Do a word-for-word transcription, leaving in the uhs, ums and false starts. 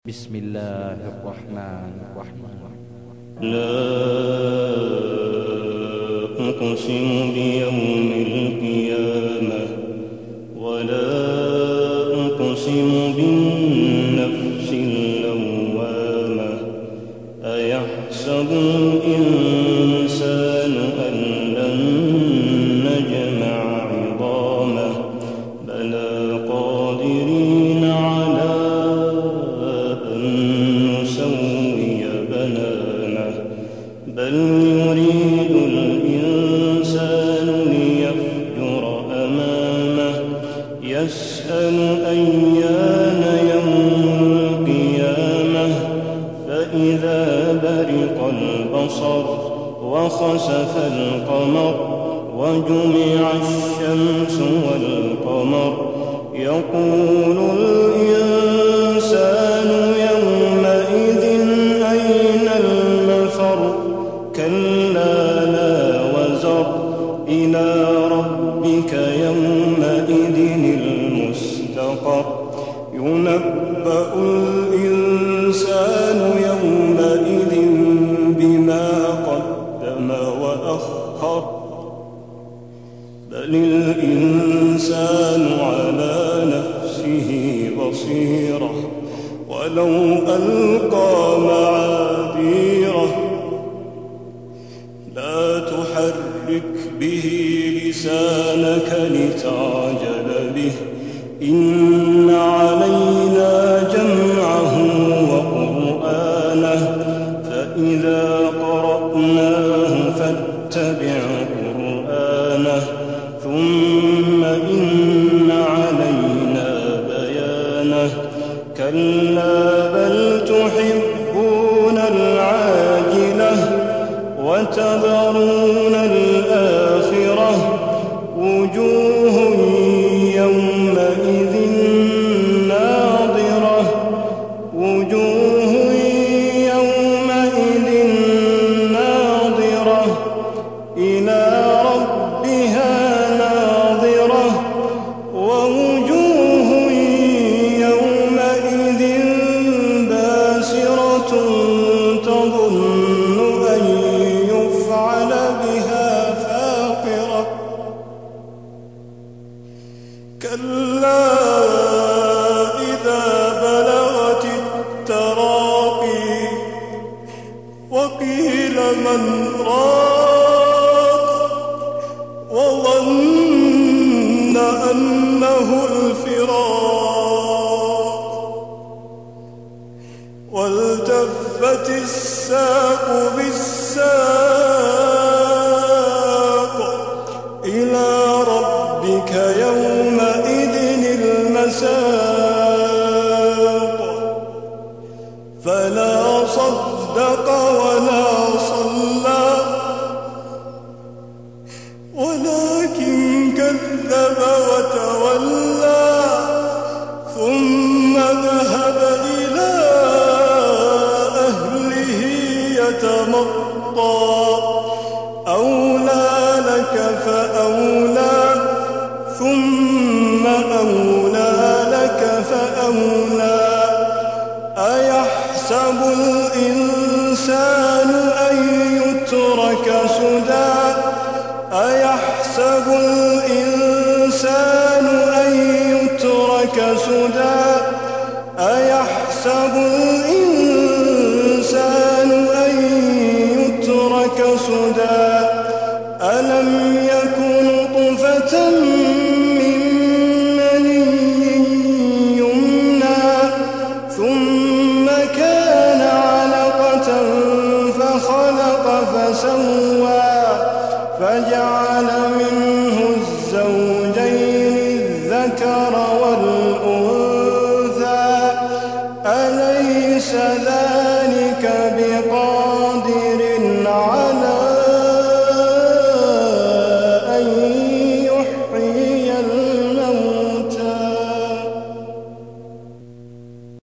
بسم الله الرحمن الرحيم. لا أقسم بيوم القيامة ولا أقسم بالنفس اللوامة أيحسب الإنسان أن لن نجمع عظامه بلى قادرين على أن نسوي بنانه بل يريد الإنسان ليفجر أمامه يسأل أيان يوم القيامة فإذا برق البصر وخسف القمر وجمع الشمس والقمر يقول الإنسان يومئذ أين المفر كلا لا وزر إلى ربك يومئذ المستقر ينبأ الإنسان يومئذ بما قدم وأخر بل الإنسان على نفسه بصيرة ولو ألقى معاذيره لا تحرك به لسانك لتعجل به إن علينا جمعه وقرآنه فإذا قرأناه فاتبع قرآنه ثم إن علينا بيانه كلا بل تحبون العاجلة وتذرون الآخرة وجوه يومئذ ناضرة وجوه يومئذ ناظرة إلى ربها ناظرة ووجوه يومئذ باسرة تظن أن يفعل بها فاقرة كلا إذا بلغت التراقي وقيل من راق وظن أنه الفراق والتفت الساق بالساق إلى ربك يومئذ المساق فلا صدق ولا صلى ولكن كذب وتولى ثم ذهب إلى أهله يتمطى أولى لك فأولى ثم أولى لك فأولى أيحسب الإنسان أن يترك سدى أيحسب الإنسان أن يترك سدى أيحسب الإنسان أن يترك سدى ألم يكن نطفة من مني يمنى ثم كان علقة فخلق فسوى فجعل منه الزوجين